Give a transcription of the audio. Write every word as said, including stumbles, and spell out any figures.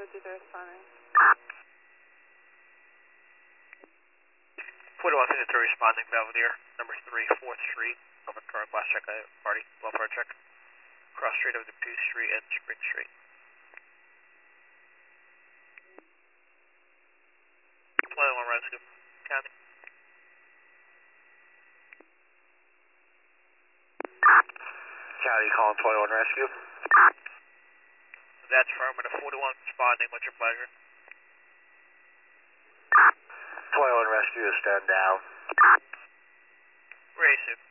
fifty, they're responding. forty-one fifty-three responding, Belvedere, number three, fourth Street, over current glass check, uh, party, welfare check, cross street over the P Street and Spring Street. twenty-one rescue, county. County calling twenty-one rescue. That's affirmative, forty-one responding, what's your pleasure? twenty-one rescue is stand down. Racing.